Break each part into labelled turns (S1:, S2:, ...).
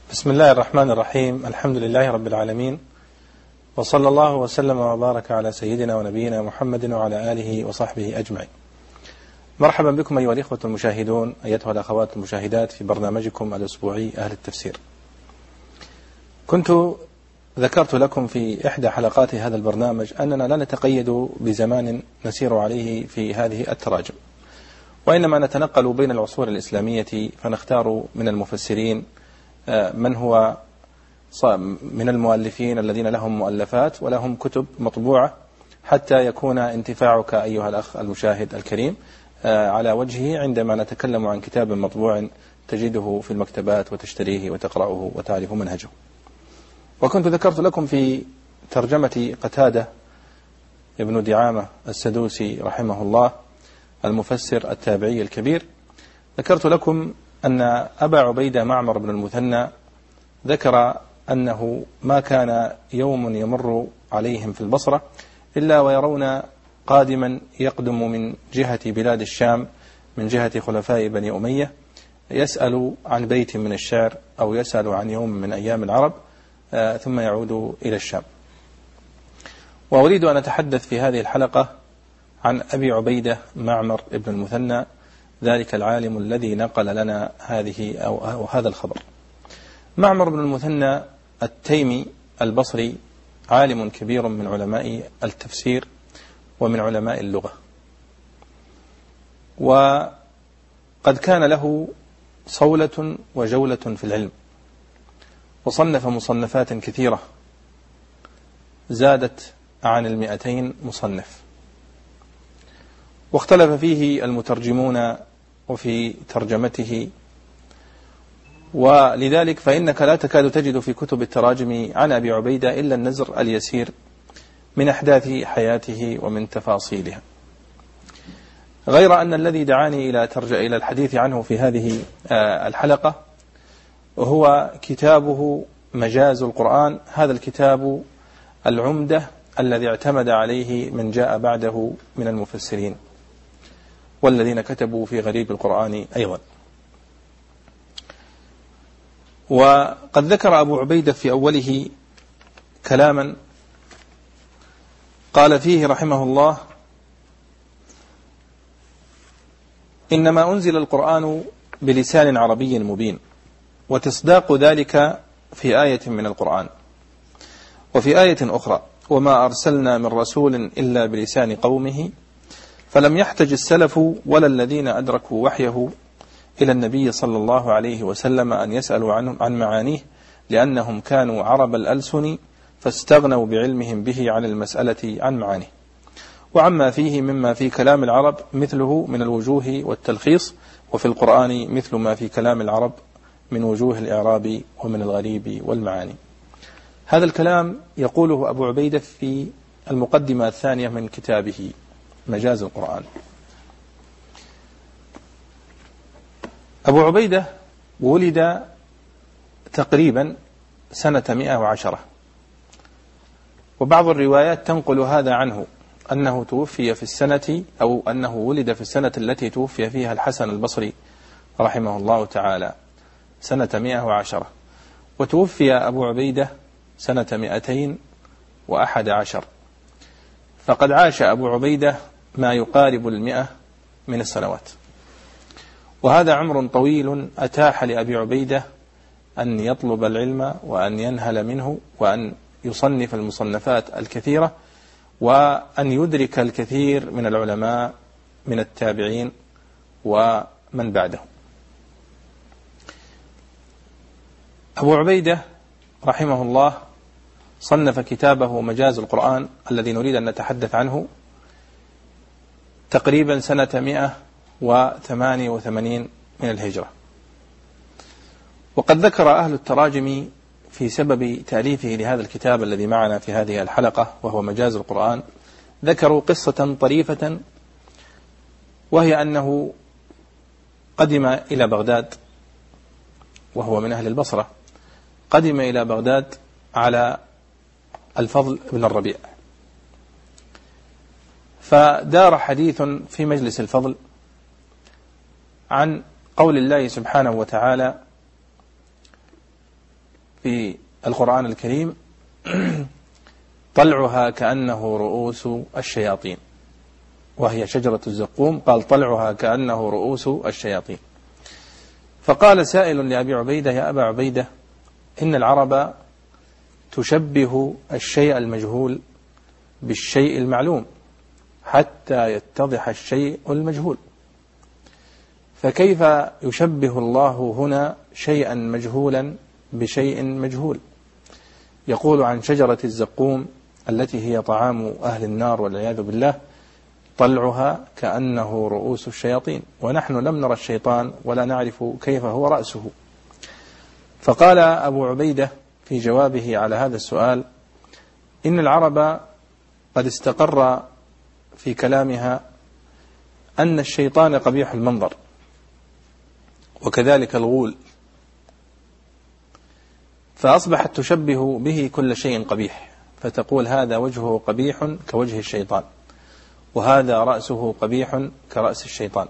S1: بسم الله الرحمن الرحيم. الحمد لله رب العالمين، وصلى الله وسلم وبارك على سيدنا ونبينا محمد وعلى آله وصحبه أجمعين. مرحبا بكم أيها الإخوة المشاهدون، أيتها الأخوات المشاهدات، في برنامجكم الأسبوعي أهل التفسير. كنت ذكرت لكم في إحدى حلقات هذا البرنامج أننا لا نتقيد بزمان نسير عليه في هذه التراجم، وإنما نتنقل بين العصور الإسلامية، فنختار من المفسرين من هو من المؤلفين الذين لهم مؤلفات ولهم كتب مطبوعة، حتى يكون انتفاعك أيها الأخ المشاهد الكريم على وجهه عندما نتكلم عن كتاب مطبوع تجده في المكتبات وتشتريه وتقرأه وتعرف منهجه. وكنت ذكرت لكم في ترجمة قتادة ابن دعامة السدوسي رحمه الله المفسر التابعي الكبير، ذكرت لكم أن أبا عبيدة معمر بن المثنى ذكر أنه ما كان يوم يمر عليهم في البصرة إلا ويرون قادما يقدم من جهة بلاد الشام من جهة خلفاء بني أمية، يسأل عن بيت من الشعر أو يسأل عن يوم من أيام العرب، ثم يعود إلى الشام. وأريد أن أتحدث في هذه الحلقة عن أبي عبيدة معمر بن المثنى، ذلك العالم الذي نقل لنا هذه أو هذا الخبر. معمر بن المثنى التيمي البصري، عالم كبير من علماء التفسير ومن علماء اللغة، وقد كان له صولة وجولة في العلم، وصنف مصنفات كثيرة زادت عن 200 مصنف، واختلف فيه المترجمون وفي ترجمته، ولذلك فإنك لا تكاد تجد في كتب التراجم عن أبي عبيدة إلا النزر اليسير من أحداث حياته ومن تفاصيلها. غير أن الذي دعاني إلى الحديث عنه في هذه الحلقة هو كتابه مجاز القرآن، هذا الكتاب العمدة الذي اعتمد عليه من جاء بعده من المفسرين والذين كتبوا في غريب القرآن أيضا. وقد ذكر أبو عبيدة في أوله كلاما قال فيه رحمه الله: إنما أنزل القرآن بلسان عربي مبين، وتصداق ذلك في آية من القرآن. وفي آية أخرى: وما أرسلنا من رسول إلا بلسان قومه، فلم يحتج السلف ولا الذين أدركوا وحيه إلى النبي صلى الله عليه وسلم أن يسألوا عن معانيه، لأنهم كانوا عرب الألسن فاستغنوا بعلمهم به عن المسألة عن معانيه، وعما فيه مما في كلام العرب مثله من الوجوه والتلخيص، وفي القرآن مثل ما في كلام العرب من وجوه الإعراب ومن الغريب والمعاني. هذا الكلام يقوله أبو عبيدة في المقدمة الثانية من كتابه مجاز القرآن. أبو عبيدة ولد تقريبا سنة 110، وبعض الروايات تنقل هذا عنه أنه توفي في السنة أو أنه ولد في السنة التي توفي فيها الحسن البصري رحمه الله تعالى سنة 110، وتوفي أبو عبيدة سنة 211، فقد عاش أبو عبيدة ما يقارب 100 من السنوات، وهذا عمر طويل أتاح لأبي عبيدة أن يطلب العلم وأن ينهل منه وأن يصنف المصنفات الكثيرة وأن يدرك الكثير من العلماء من التابعين ومن بعدهم. أبو عبيدة رحمه الله صنف كتابه مجاز القرآن الذي نريد أن نتحدث عنه تقريبا سنة 188 من الهجرة. وقد ذكر أهل التراجم في سبب تأليفه لهذا الكتاب الذي معنا في هذه الحلقة وهو مجاز القرآن، ذكروا قصة طريفة، وهي أنه قدم إلى بغداد وهو من أهل البصرة، قدم إلى بغداد على الفضل بن الربيع، فدار حديث في مجلس الفضل عن قول الله سبحانه وتعالى: في القرآن الكريم طلعها كأنه رؤوس الشياطين، وهي شجرة الزقوم، قال طلعها كأنه رؤوس الشياطين. فقال سائل لأبي عبيدة: يا أبا عبيدة، إن العرب تشبه الشيء المجهول بالشيء المعلوم حتى يتضح الشيء المجهول، فكيف يشبه الله هنا شيئا مجهولا بشيء مجهول؟ يقول عن شجرة الزقوم التي هي طعام أهل النار والعياذ بالله: طلعها كأنه رؤوس الشياطين، ونحن لم نرى الشيطان ولا نعرف كيف هو رأسه. فقال أبو عبيدة في جوابه على هذا السؤال: إن العرب قد استقر في كلامها أن الشيطان قبيح المنظر، وكذلك الغول، فأصبحت تشبه به كل شيء قبيح، فتقول هذا وجهه قبيح كوجه الشيطان، وهذا رأسه قبيح كرأس الشيطان.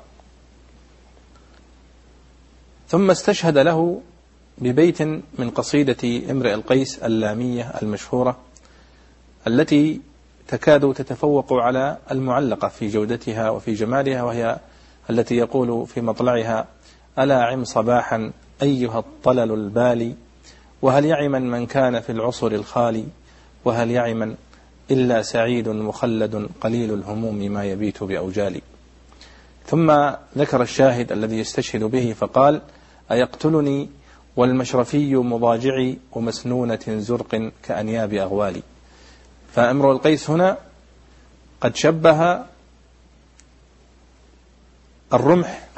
S1: ثم استشهد له ببيت من قصيدة امرئ القيس اللامية المشهورة التي تكاد تتفوق على المعلقة في جودتها وفي جمالها، وهي التي يقول في مطلعها: ألا عم صباحا أيها الطلل البالي، وهل يعمن من كان في العصر الخالي، وهل يعمن إلا سعيد مخلد قليل الهموم ما يبيت بأوجالي. ثم ذكر الشاهد الذي يستشهد به فقال: أيقتلني والمشرفي مضاجعي ومسنونة زرق كأنياب أغوالي. فامرؤ القيس هنا قد شبه الرمح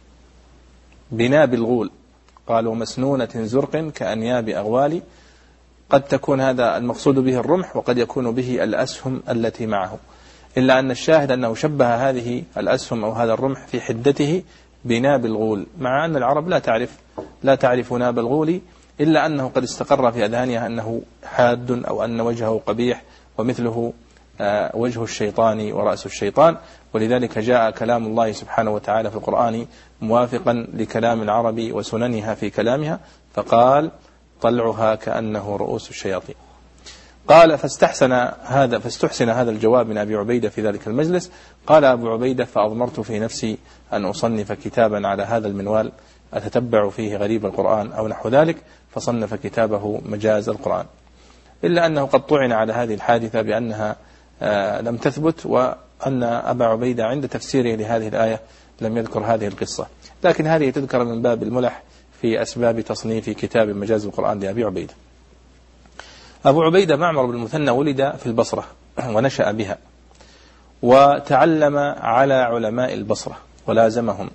S1: بناب الغول، قال: ومسنونة زرق كأنياب أغوالي. قد تكون هذا المقصود به الرمح، وقد يكون به الأسهم التي معه، إلا أن الشاهد أنه شبه هذه الأسهم أو هذا الرمح في حدته بناب الغول، مع أن العرب لا تعرف ناب الغول، إلا أنه قد استقر في أذهانها أنه حاد أو أن وجهه قبيح، ومثله وجه الشيطان ورأس الشيطان. ولذلك جاء كلام الله سبحانه وتعالى في القرآن موافقا لكلام العرب وسننها في كلامها، فقال: طلعها كأنه رؤوس الشياطين. قال: فاستحسن هذا الجواب من أبي عبيدة في ذلك المجلس. قال أبو عبيدة: فأضمرت في نفسي أن أصنف كتابا على هذا المنوال أتتبع فيه غريب القرآن أو نحو ذلك، فصنف كتابه مجاز القرآن، إلا أنه قد طعن على هذه الحادثة بأنها لم تثبت، وأن أبا عبيدة عند تفسيره لهذه الآية لم يذكر هذه القصة، لكن هذه تذكر من باب الملح في أسباب تصنيف كتاب مجاز القرآن لأبي عبيدة. أبو عبيدة معمر بن المثنى ولد في البصرة ونشأ بها، وتعلم على علماء البصرة ولازمهم،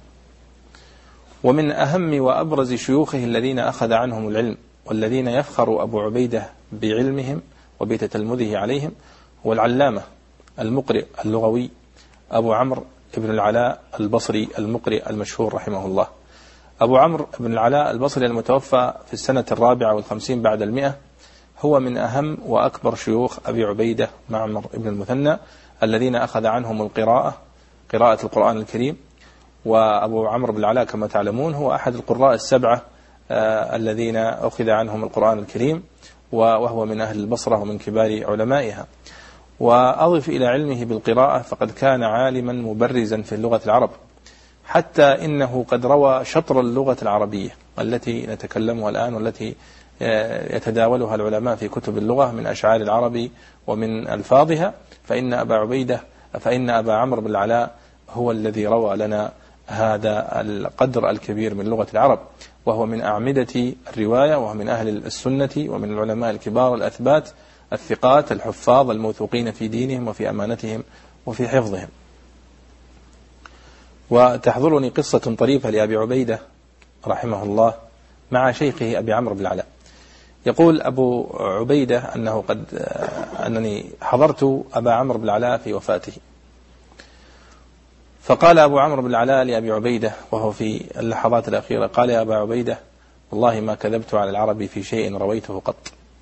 S1: ومن أهم وأبرز شيوخه الذين أخذ عنهم العلم والذين يفخر أبو عبيدة بعلمهم وبتتلمذه عليهم هو العلامة المقرئ اللغوي أبو عمرو بن العلاء البصري المقرئ المشهور رحمه الله. أبو عمرو بن العلاء البصري المتوفى في السنة 54 بعد 100 هو من أهم وأكبر شيوخ أبي عبيدة معمر بن المثنى الذين أخذ عنهم قراءة القرآن الكريم. وأبو عمرو بن العلاء كما تعلمون هو أحد القراء السبعة الذين أخذ عنهم القرآن الكريم، وهو من أهل البصرة ومن كبار علمائها. وأضف إلى علمه بالقراءة فقد كان عالما مبرزا في اللغة العرب، حتى إنه قد روى شطر اللغة العربية التي نتكلمها الآن والتي يتداولها العلماء في كتب اللغة من أشعار العرب ومن ألفاظها، فإن أبا عمرو بن العلاء هو الذي روى لنا هذا القدر الكبير من لغة العرب، وهو من أعمدة الرواية، وهو من أهل السنة ومن العلماء الكبار الأثبات الثقات الحفاظ الموثوقين في دينهم وفي أمانتهم وفي حفظهم. وتحضرني قصة طريفة لأبي عبيدة رحمه الله مع شيخه أبي عمرو بن العلاء. يقول أبو عبيدة أنني حضرت أبا عمرو بن العلاء في وفاته، فقال أبو عمرو بن العلاء لأبي عبيدة وهو في اللحظات الأخيرة، قال: يا أبا عبيدة، والله ما كذبت على العرب في شيء رويته قط.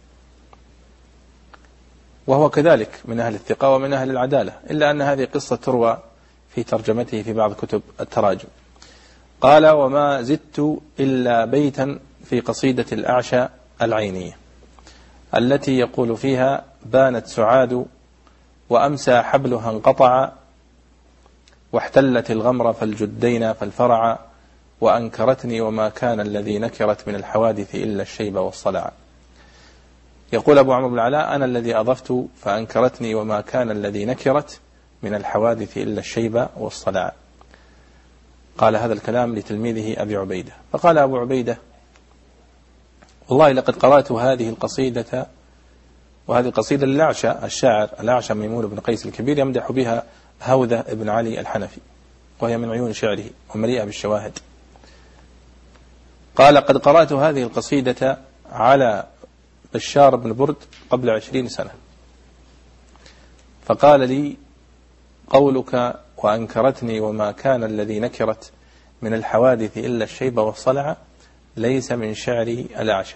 S1: وهو كذلك من أهل الثقة ومن أهل العدالة، إلا أن هذه قصة تروى في ترجمته في بعض كتب التراجم. قال: وما زدت إلا بيتا في قصيدة الأعشى العينية التي يقول فيها: بانت سعاد وأمسى حبلها انقطع، واحتلت الغمر فالجدين فالفرع، وأنكرتني وما كان الذي نكرت من الحوادث إلا الشيب والصلع. يقول أبو عمرو بن العلاء: أنا الذي أضفت فأنكرتني وما كان الذي نكرت من الحوادث إلا الشيب والصلع. قال هذا الكلام لتلميذه أبي عبيدة، فقال أبو عبيدة: والله لقد قرأت هذه القصيدة، وهذه القصيدة للأعشى، الشاعر الأعشى ميمون بن قيس الكبير يمدح بها هوذة بن علي الحنفي، وهي من عيون شعره ومليئة بالشواهد. قال: قد قرأت هذه القصيدة على بشار بن برد قبل 20 سنة، فقال لي: قولك وأنكرتني وما كان الذي نكرت من الحوادث إلا الشيب والصلع ليس من شعر الأعشى.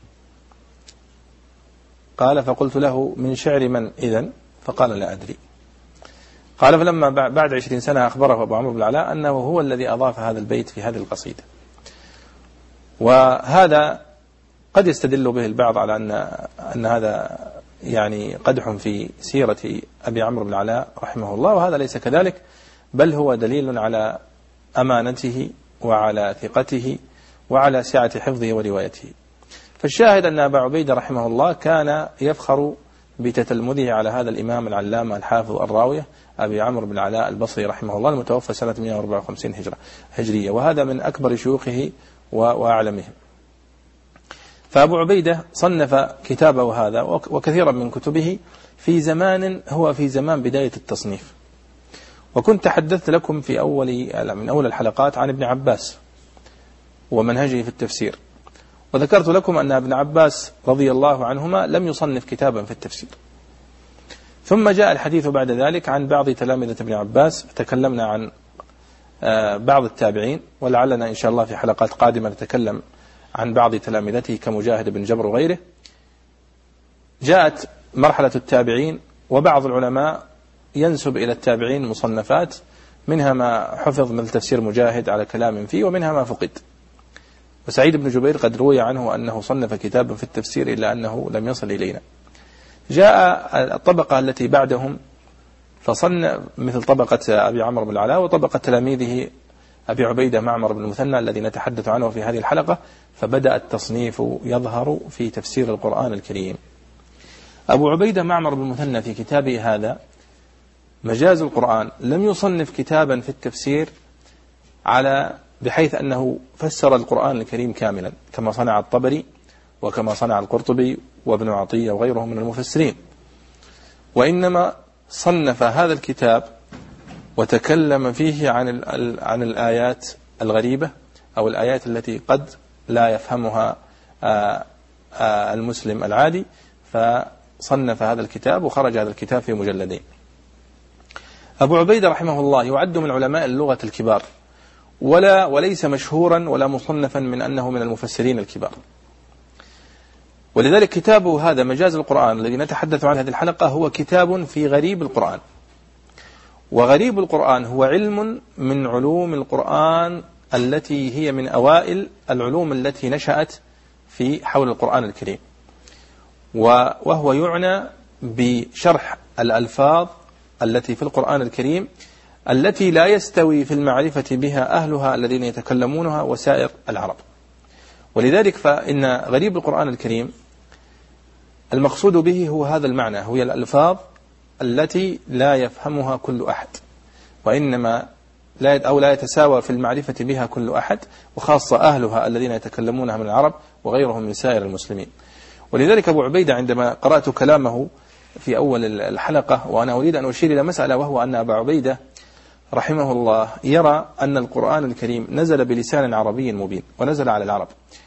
S1: قال: فقلت له: من شعر من إذن؟ فقال: لا أدري. قال: فلما بعد 20 سنة أخبره أبو عمرو بن العلاء أنه هو الذي أضاف هذا البيت في هذه القصيدة. وهذا قد يستدل به البعض على أن هذا يعني قدح في سيرة أبي عمرو بن العلاء رحمه الله، وهذا ليس كذلك، بل هو دليل على أمانته وعلى ثقته وعلى سعة حفظه وروايته. فالشاهد أن أبا عبيدة رحمه الله كان يفخر بتتلمذه على هذا الإمام العلامة الحافظ الراوية أبي عمرو بن العلاء البصري رحمه الله، المتوفى سنة 154 هجرية، وهذا من أكبر شيوخه وأعلمهم. فأبو عبيدة صنف كتابه هذا وكثيرا من كتبه في زمان هو في زمان بداية التصنيف. وكنت تحدثت لكم من أول الحلقات عن ابن عباس ومنهجه في التفسير، وذكرت لكم أن ابن عباس رضي الله عنهما لم يصنف كتابا في التفسير. ثم جاء الحديث بعد ذلك عن بعض تلامذة ابن عباس، تكلمنا عن بعض التابعين، ولعلنا إن شاء الله في حلقات قادمة نتكلم عن بعض تلامذته كمجاهد بن جبر وغيره. جاءت مرحلة التابعين، وبعض العلماء ينسب إلى التابعين مصنفات، منها ما حفظ من تفسير مجاهد على كلام فيه، ومنها ما فقد. وسعيد بن جبير قد روي عنه أنه صنف كتابا في التفسير إلا أنه لم يصل إلينا. جاء الطبقة التي بعدهم فصنف مثل طبقة أبي عمرو بن العلاء وطبقة تلاميذه أبي عبيدة معمر بن المثنى الذي نتحدث عنه في هذه الحلقة، فبدأ التصنيف يظهر في تفسير القرآن الكريم. أبو عبيدة معمر بن المثنى في كتابه هذا مجاز القرآن لم يصنف كتابا في التفسير بحيث أنه فسر القرآن الكريم كاملا كما صنع الطبري وكما صنع القرطبي وابن عطية وغيرهم من المفسرين، وإنما صنف هذا الكتاب وتكلم فيه عن الآيات الغريبة أو الآيات التي قد لا يفهمها المسلم العادي، فصنف هذا الكتاب وخرج هذا الكتاب في مجلدين. أبو عبيدة رحمه الله يعد من علماء اللغة الكبار، وليس مشهورا ولا مصنفا من أنه من المفسرين الكبار، ولذلك كتابه هذا مجاز القرآن الذي نتحدث عنه هذه الحلقة هو كتاب في غريب القرآن. وغريب القرآن هو علم من علوم القرآن التي هي من أوائل العلوم التي نشأت في حول القرآن الكريم، وهو يعنى بشرح الألفاظ التي في القرآن الكريم التي لا يستوي في المعرفة بها أهلها الذين يتكلمونها وسائر العرب. ولذلك فإن غريب القرآن الكريم المقصود به هو هذا المعنى، هي الألفاظ التي لا يفهمها كل أحد، وإنما لا يتساوى في المعرفة بها كل أحد، وخاصة أهلها الذين يتكلمونها من العرب وغيرهم من سائر المسلمين. ولذلك أبو عبيدة عندما قرأت كلامه في أول الحلقة، وأنا أريد أن أشير إلى مسألة، وهو أن أبا عبيدة رحمه الله يرى أن القرآن الكريم نزل بلسان عربي مبين، ونزل على العرب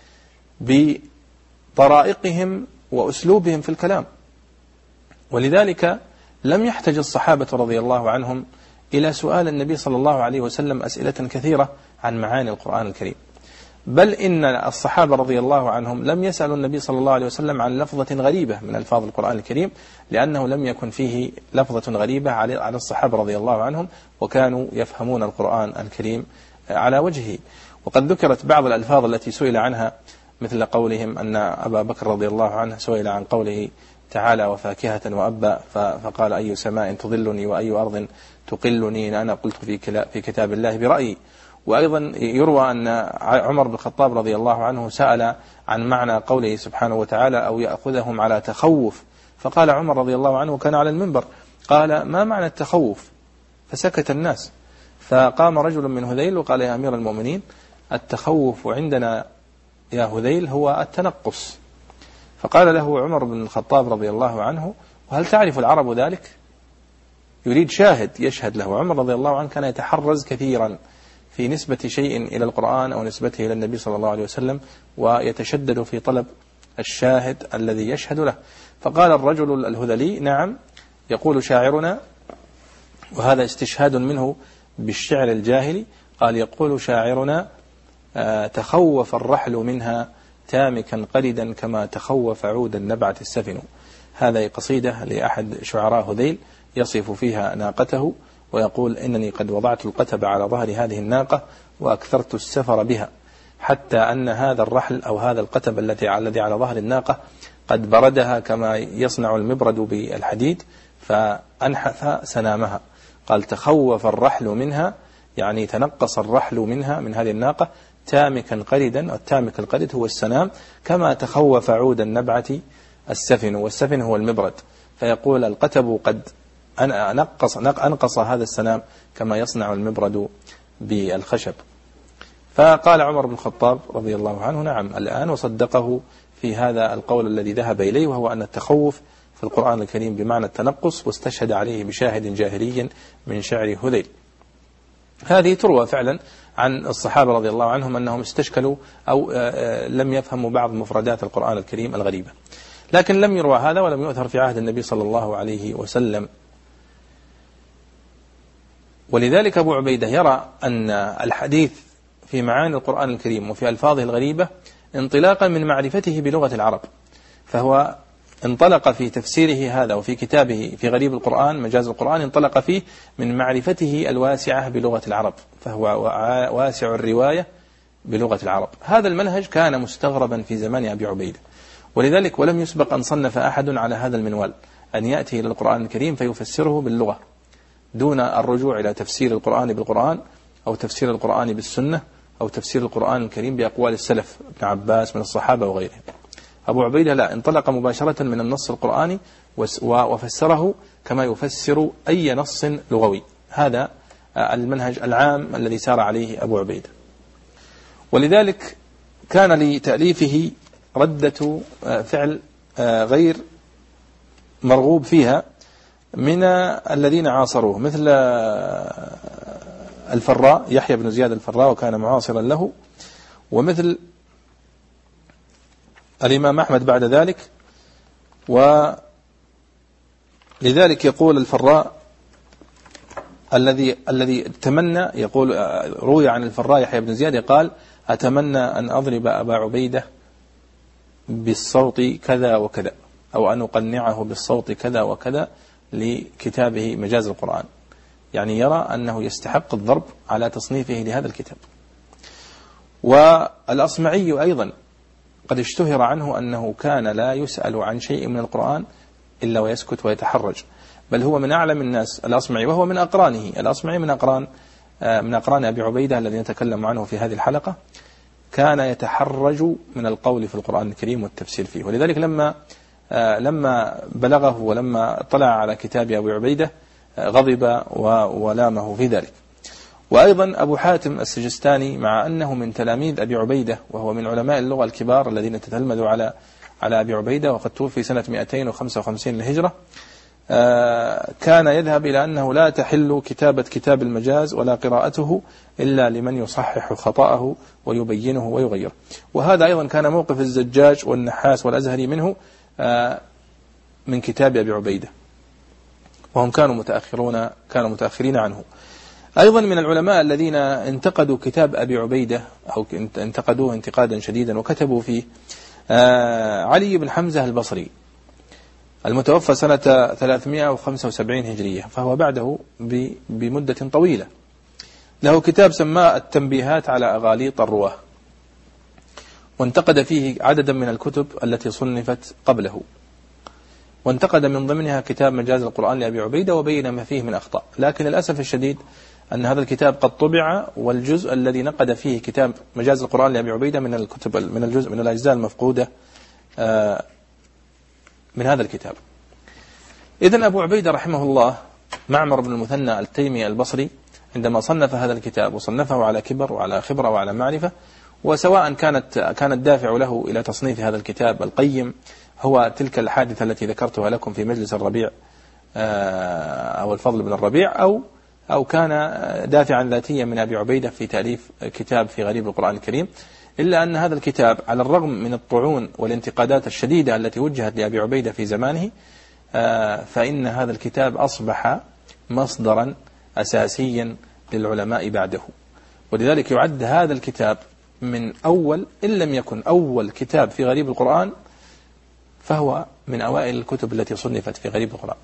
S1: بطرائقهم وأسلوبهم في الكلام، ولذلك لم يحتج الصحابة رضي الله عنهم إلى سؤال النبي صلى الله عليه وسلم أسئلة كثيرة عن معاني القرآن الكريم، بل إن الصحابة رضي الله عنهم لم يسألوا النبي صلى الله عليه وسلم عن لفظة غريبة من ألفاظ القرآن الكريم، لأنه لم يكن فيه لفظة غريبة على الصحابة رضي الله عنهم، وكانوا يفهمون القرآن الكريم على وجهه. وقد ذكرت بعض الألفاظ التي سئل عنها مثل قولهم أن أبا بكر رضي الله عنه سئل عن قوله تعالى وفاكهة وأبا فقال أي سماء تظلني وأي أرض تقلني أنا قلت في كتاب الله برأيي. وأيضا يروى أن عمر بن الخطاب رضي الله عنه سأل عن معنى قوله سبحانه وتعالى أو يأخذهم على تخوف، فقال عمر رضي الله عنه كان على المنبر قال ما معنى التخوف؟ فسكت الناس، فقام رجل من هذيل وقال يا أمير المؤمنين التخوف عندنا يا هذيل هو التنقص. فقال له عمر بن الخطاب رضي الله عنه وهل تعرف العرب ذلك؟ يريد شاهد يشهد له. عمر رضي الله عنه كان يتحرز كثيرا في نسبة شيء إلى القرآن أو نسبته إلى النبي صلى الله عليه وسلم، ويتشدد في طلب الشاهد الذي يشهد له. فقال الرجل الهذلي نعم يقول شاعرنا، وهذا استشهاد منه بالشعر الجاهلي، قال يقول شاعرنا تخوف الرحل منها تامكا قلدا كما تخوف عود النبعة السفن. هذا قصيدة لأحد شعراء هذيل يصف فيها ناقته ويقول إنني قد وضعت القتب على ظهر هذه الناقة وأكثرت السفر بها حتى أن هذا الرحل أو هذا القتب الذي على ظهر الناقة قد بردها كما يصنع المبرد بالحديد فأنحث سنامها. قال تخوف الرحل منها يعني تنقص الرحل منها من هذه الناقة تامكا قلدا، والتامك القلد هو السنام، كما تخوف عود النبعة السفن، والسفن هو المبرد. فيقول القتب قد أنقص هذا السنام كما يصنع المبرد بالخشب. فقال عمر بن الخطاب رضي الله عنه نعم الآن، وصدقه في هذا القول الذي ذهب إليه، وهو أن التخوف في القرآن الكريم بمعنى التنقص، واستشهد عليه بشاهد جاهلي من شعر هذيل. هذه تروى فعلا عن الصحابة رضي الله عنهم أنهم استشكلوا أو لم يفهموا بعض مفردات القرآن الكريم الغريبة، لكن لم يروى هذا ولم يؤثر في عهد النبي صلى الله عليه وسلم. ولذلك أبو عبيدة يرى أن الحديث في معاني القرآن الكريم وفي ألفاظه الغريبة انطلاقا من معرفته بلغة العرب، فهو انطلق في تفسيره هذا وفي كتابه في غريب القرآن مجاز القرآن انطلق فيه من معرفته الواسعة بلغة العرب، فهو واسع الرواية بلغة العرب. هذا المنهج كان مستغربا في زمان أبي عبيدة، ولذلك ولم يسبق أن صنف أحد على هذا المنوال، أن يأتي إلى القرآن الكريم فيفسره باللغة دون الرجوع إلى تفسير القرآن بالقرآن أو تفسير القرآن بالسنة أو تفسير القرآن الكريم بأقوال السلف ابن عباس من الصحابة وغيرهم. أبو عبيدة لا، انطلق مباشرة من النص القرآني وفسره كما يفسر أي نص لغوي. هذا المنهج العام الذي سار عليه أبو عبيدة. ولذلك كان لتأليفه ردة فعل غير مرغوب فيها من الذين عاصروه، مثل الفراء يحيى بن زياد الفراء وكان معاصرا له، ومثل الإمام أحمد بعد ذلك. ولذلك يقول الفراء الذي تمنى، يقول روي عن الفراء يحيى بن زياد قال أتمنى أن أضرب أبا عبيدة بالصوت كذا وكذا، أو أن أقنعه بالصوت كذا وكذا لكتابه مجاز القرآن، يعني يرى أنه يستحق الضرب على تصنيفه لهذا الكتاب. والأصمعي أيضا قد اشتهر عنه أنه كان لا يسأل عن شيء من القرآن إلا ويسكت ويتحرج، بل هو من أعلم الناس الأصمعي، وهو من أقرانه. الأصمعي من أقران أبي عبيدة الذي نتكلم عنه في هذه الحلقة، كان يتحرج من القول في القرآن الكريم والتفسير فيه. ولذلك لما بلغه ولما طلع على كتاب أبي عبيدة غضب ولامه في ذلك. وأيضا أبو حاتم السجستاني مع أنه من تلاميذ أبي عبيدة وهو من علماء اللغة الكبار الذين تتلمذوا على أبي عبيدة، وقد توفي سنة 255 للهجرة، كان يذهب إلى أنه لا تحل كتابة كتاب المجاز ولا قراءته إلا لمن يصحح خطأه ويبينه ويغيره. وهذا أيضا كان موقف الزجاج والنحاس والأزهري منه من كتاب أبي عبيدة، وهم كانوا متأخرين عنه. أيضا من العلماء الذين انتقدوا كتاب أبي عبيدة أو انتقدوه انتقادا شديدا وكتبوا فيه علي بن حمزة البصري المتوفى سنة 375 هجرية، فهو بعده بمدة طويلة. له كتاب سماه التنبيهات على أغاليط الرواه، وانتقد فيه عددا من الكتب التي صنفت قبله، وانتقد من ضمنها كتاب مجاز القرآن لأبي عبيدة وبين ما فيه من أخطاء. لكن للأسف الشديد أن هذا الكتاب قد طبع، والجزء الذي نقد فيه كتاب مجاز القرآن لأبي عبيدة من الكتب من الأجزاء المفقودة من هذا الكتاب. إذن أبو عبيدة رحمه الله معمر بن المثنى التيمي البصري عندما صنف هذا الكتاب وصنفه على كبر وعلى خبرة وعلى معرفة، وسواء كان الدافع له إلى تصنيف هذا الكتاب القيم هو تلك الحادثة التي ذكرتها لكم في مجلس الربيع أو الفضل بن الربيع، أو كان دافعا ذاتيا من أبي عبيدة في تأليف كتاب في غريب القرآن الكريم، إلا أن هذا الكتاب على الرغم من الطعون والانتقادات الشديدة التي وجهت لأبي عبيدة في زمانه، فإن هذا الكتاب أصبح مصدرا أساسيا للعلماء بعده. ولذلك يعد هذا الكتاب من أول، إن لم يكن أول كتاب في غريب القرآن، فهو من أوائل الكتب التي صنفت في غريب القرآن.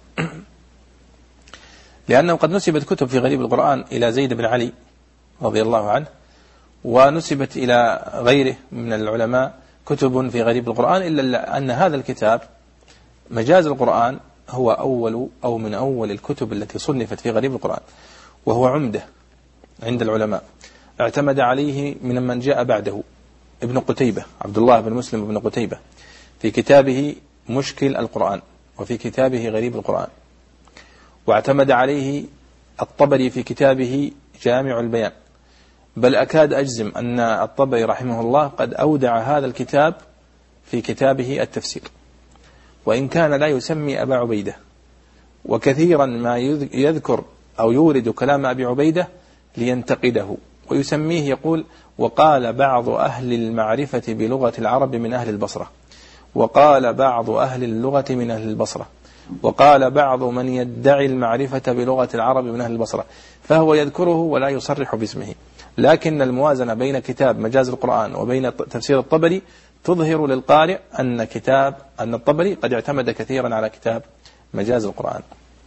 S1: لأنه قد نسبت كتب في غريب القرآن إلى زيد بن علي رضي الله عنه، ونسبت إلى غيره من العلماء كتب في غريب القرآن، إلا أن هذا الكتاب مجاز القرآن هو أول أو من أول الكتب التي صنفت في غريب القرآن، وهو عمدة عند العلماء. اعتمد عليه من جاء بعده ابن قتيبة، عبد الله بن مسلم بن قتيبة، في كتابه مشكل القرآن وفي كتابه غريب القرآن. واعتمد عليه الطبري في كتابه جامع البيان، بل أكاد أجزم أن الطبري رحمه الله قد أودع هذا الكتاب في كتابه التفسير، وإن كان لا يسمي أبا عبيدة، وكثيرا ما يذكر أو يورد كلام أبي عبيدة لينتقده ويسميه، يقول: وقال بعض أهل المعرفة بلغة العرب من أهل البصرة، وقال بعض أهل اللغة من أهل البصرة، وقال بعض من يدعي المعرفة بلغة العرب من أهل البصرة، فهو يذكره ولا يصرح باسمه. لكن الموازنة بين كتاب مجاز القرآن وبين تفسير الطبري تظهر للقارئ أن الطبري قد اعتمد كثيرا على كتاب مجاز القرآن.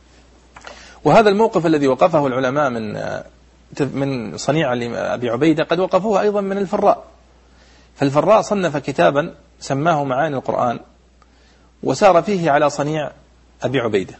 S1: وهذا الموقف الذي وقفه العلماء من صنيع أبي عبيدة قد وقفوه أيضا من الفراء. فالفراء صنف كتابا سماه معاني القرآن، وسار فيه على صنيع أبي عبيدة،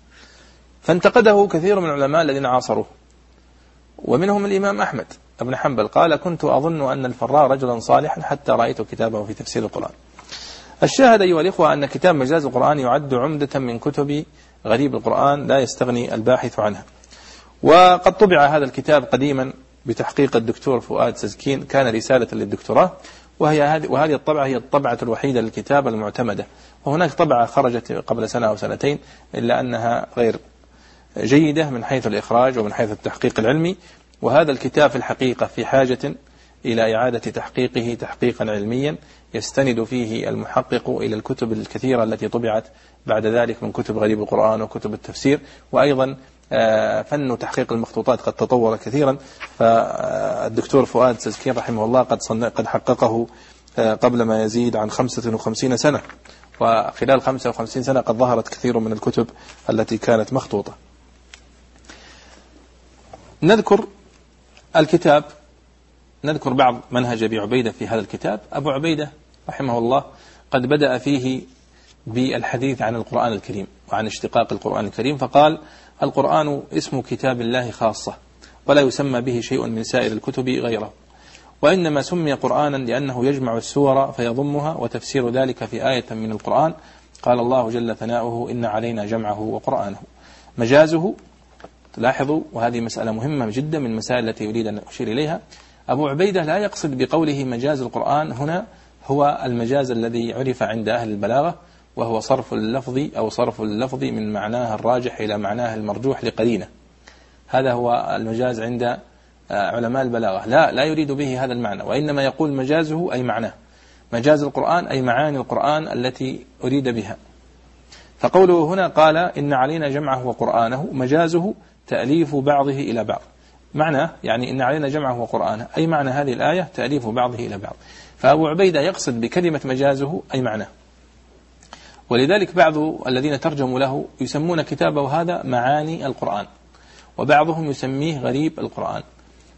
S1: فانتقده كثير من العلماء الذين عاصروه، ومنهم الإمام أحمد بن حنبل قال: كنت أظن أن الفراء رجلا صالحا حتى رأيت كتابه في تفسير القرآن. الشاهد أيها الإخوة أن كتاب مجاز القرآن يعد عمدة من كتب غريب القرآن لا يستغني الباحث عنها. وقد طبع هذا الكتاب قديما بتحقيق الدكتور فؤاد سزكين، كان رسالة للدكتوراه، وهذه الطبعة هي الطبعة الوحيدة للكتاب المعتمدة. وهناك طبعة خرجت قبل سنة أو سنتين، إلا أنها غير جيدة من حيث الإخراج ومن حيث التحقيق العلمي. وهذا الكتاب في الحقيقة في حاجة إلى إعادة تحقيقه تحقيقا علميا يستند فيه المحقق إلى الكتب الكثيرة التي طبعت بعد ذلك من كتب غريب القرآن وكتب التفسير. وأيضا فن تحقيق المخطوطات قد تطور كثيرا، فالدكتور فؤاد سزكين رحمه الله قد حققه قبل ما يزيد عن 55 سنة، وخلال 55 سنة قد ظهرت كثير من الكتب التي كانت مخطوطة. نذكر الكتاب، نذكر بعض منهج أبي عبيدة في هذا الكتاب. أبو عبيدة رحمه الله قد بدأ فيه بالحديث عن القرآن الكريم وعن اشتقاق القرآن الكريم، فقال: القرآن اسم كتاب الله خاصة، ولا يسمى به شيء من سائر الكتب غيره، وإنما سمي قرآنا لأنه يجمع السور فيضمها، وتفسير ذلك في آية من القرآن. قال الله جل ثناؤه: إن علينا جمعه وقرآنه. مجازه، تلاحظوا، وهذه مسألة مهمة جدا من المسائل التي يريد أن أشير إليها، أبو عبيدة لا يقصد بقوله مجاز القرآن هنا هو المجاز الذي عرف عند أهل البلاغة، وهو صرف اللفظ أو صرف اللفظ من معناه الراجح إلى معناه المرجوح لقرينة. هذا هو المجاز عند علماء البلاغة. لا يريد به هذا المعنى، وإنما يقول مجازه أي معناه، مجاز القرآن أي معاني القرآن التي أريد بها. فقوله هنا قال: إن علينا جمعه وقرآنه، مجازه تأليف بعضه إلى بعض. معنى يعني إن علينا جمعه وقرآنه، أي معنى هذه الآية تأليف بعضه إلى بعض. فأبو عبيدة يقصد بكلمة مجازه أي معناه. ولذلك بعض الذين ترجموا له يسمون كتابه هذا معاني القرآن، وبعضهم يسميه غريب القرآن،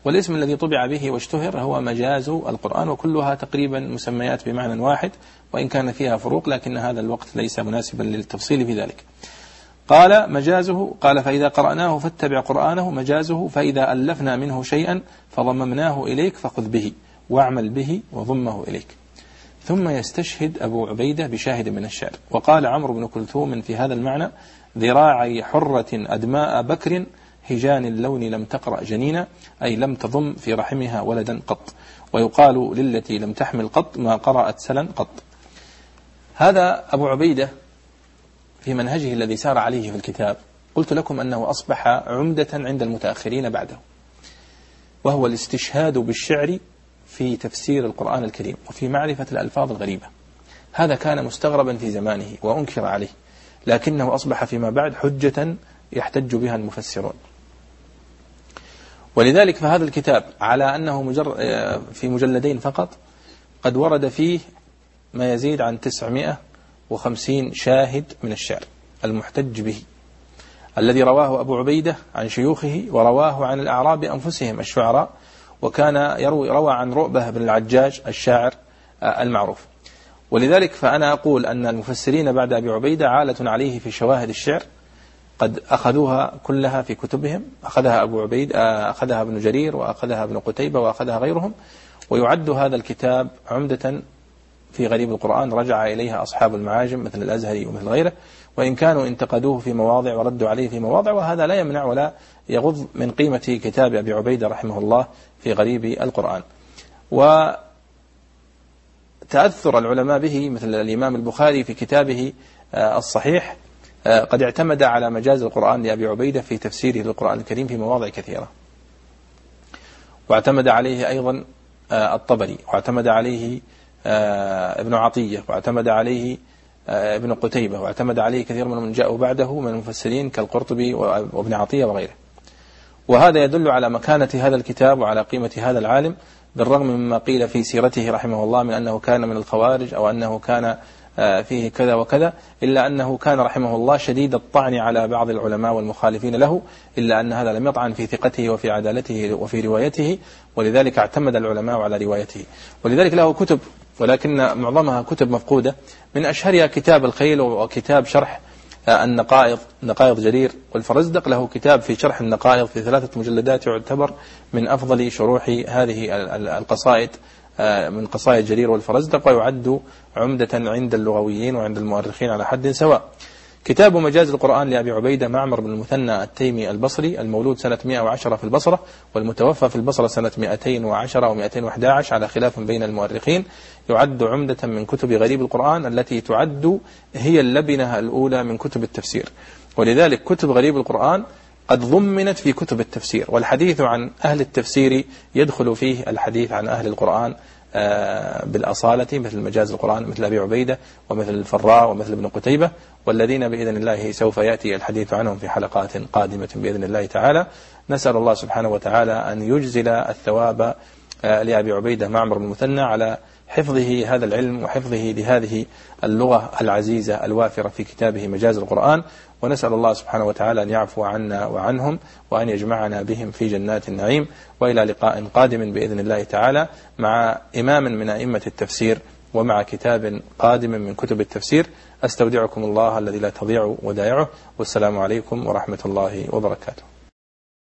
S1: والاسم الذي طبع به واشتهر هو مجاز القرآن، وكلها تقريبا مسميات بمعنى واحد، وإن كان فيها فروق، لكن هذا الوقت ليس مناسبا للتفصيل في ذلك. قال مجازه، قال فإذا قرأناه فاتبع قرآنه. مجازه فإذا ألفنا منه شيئا فضممناه إليك فخذ به واعمل به وضمه إليك. ثم يستشهد أبو عبيدة بشاهد من الشعر. وقال عمرو بن كلثوم في هذا المعنى: ذراعي حرة أدماء بكر هجان اللون لم تقرأ جنينا، أي لم تضم في رحمها ولدا قط. ويقال للتي لم تحمل قط ما قرأت سلا قط. هذا أبو عبيدة في منهجه الذي سار عليه في الكتاب، قلت لكم أنه أصبح عمدة عند المتأخرين بعده، وهو الاستشهاد بالشعر في تفسير القرآن الكريم وفي معرفة الألفاظ الغريبة. هذا كان مستغربا في زمانه وأنكر عليه، لكنه أصبح فيما بعد حجة يحتج بها المفسرون. ولذلك فهذا الكتاب على أنه في مجلدين فقط قد ورد فيه ما يزيد عن 950 شاهد من الشعر المحتج به، الذي رواه أبو عبيدة عن شيوخه، ورواه عن الأعراب أنفسهم الشعراء، وكان روى عن رؤبة بن العجاج الشاعر المعروف. ولذلك فأنا أقول أن المفسرين بعد أبي عبيدة عالة عليه في شواهد الشعر، قد أخذوها كلها في كتبهم، أخذها أبو عبيد، أخذها ابن جرير، وأخذها ابن قتيبة، وأخذها غيرهم. ويعد هذا الكتاب عمدة في غريب القرآن رجع إليها أصحاب المعاجم مثل الأزهري ومثل غيره، وإن كانوا انتقدوه في مواضع وردوا عليه في مواضع، وهذا لا يمنع ولا يغض من قيمة كتاب أبي عبيدة رحمه الله في غريب القرآن. وتأثر العلماء به مثل الإمام البخاري في كتابه الصحيح قد اعتمد على مجاز القرآن لأبي عبيدة في تفسيره للقرآن الكريم في مواضع كثيرة، واعتمد عليه أيضا الطبري، واعتمد عليه ابن عطية، واعتمد عليه ابن قتيبة، واعتمد عليه كثير من جاءوا بعده من المفسرين كالقرطبي وابن عطية وغيره. وهذا يدل على مكانة هذا الكتاب وعلى قيمة هذا العالم، بالرغم مما قيل في سيرته رحمه الله من أنه كان من الخوارج أو أنه كان فيه كذا وكذا، إلا أنه كان رحمه الله شديد الطعن على بعض العلماء والمخالفين له، إلا أن هذا لم يطعن في ثقته وفي عدالته وفي روايته، ولذلك اعتمد العلماء على روايته. ولذلك له كتب، ولكن معظمها كتب مفقودة، من أشهرها كتاب الخيل وكتاب شرح النقائض، نقائض جرير والفرزدق. له كتاب في شرح النقائض في 3 مجلدات، يعتبر من أفضل شروح هذه القصائد من قصائد جرير والفرزدق، ويعد عمدة عند اللغويين وعند المؤرخين على حد سواء. كتاب مجاز القرآن لأبي عبيدة معمر بن المثنى التيمي البصري، المولود سنة 110 في البصرة، والمتوفى في البصرة سنة 210 و211 على خلاف بين المؤرخين، يعد عمدة من كتب غريب القرآن التي تعد هي اللبنة الأولى من كتب التفسير. ولذلك كتب غريب القرآن قد ضمنت في كتب التفسير، والحديث عن أهل التفسير يدخل فيه الحديث عن أهل القرآن بالأصالة، مثل مجاز القرآن مثل أبي عبيدة ومثل الفراء ومثل ابن قتيبة، والذين بإذن الله سوف يأتي الحديث عنهم في حلقات قادمة بإذن الله تعالى. نسأل الله سبحانه وتعالى أن يجزل الثواب لأبي عبيدة معمر بن المثنى على حفظه هذا العلم وحفظه لهذه اللغة العزيزة الوافرة في كتابه مجاز القرآن، ونسأل الله سبحانه وتعالى أن يعفو عنا وعنهم وأن يجمعنا بهم في جنات النعيم، وإلى لقاء قادم بإذن الله تعالى مع إمام من أئمة التفسير ومع كتاب قادم من كتب التفسير. أستودعكم الله الذي لا تضيع ودائعه، والسلام عليكم ورحمة الله وبركاته.